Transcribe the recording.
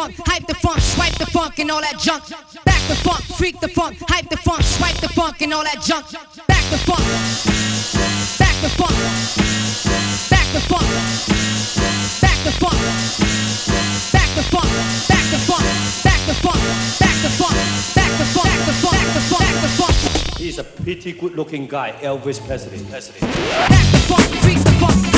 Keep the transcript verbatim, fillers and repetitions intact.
funk, hype the funk, swipe the funk and all that junk. Back the funk, freak the funk, hype the funk, swipe the funk and all that junk. Back the funk, back the funk, back the funk, back the funk, back the funk, back the funk, back the funk, back the funk, back the funk, back the funk, back the funk, back the funk. He's a pretty good looking guy, Elvis Presley. Presley. Back the funk, freak the funk.